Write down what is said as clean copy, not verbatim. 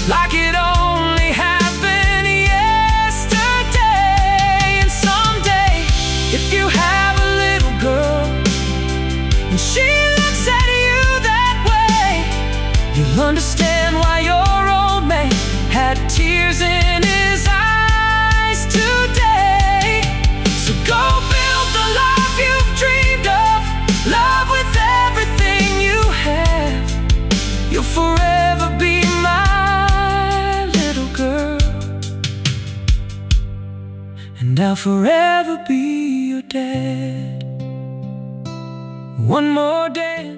like it only happened yesterday. And someday, if you have a little girl and she looks at you that way, you'll understand why your old man had tears in his eyes today. So go build the life you've dreamed of, love with everything you have. You'll forever be my little girl, and I'll forever be your dad. One more day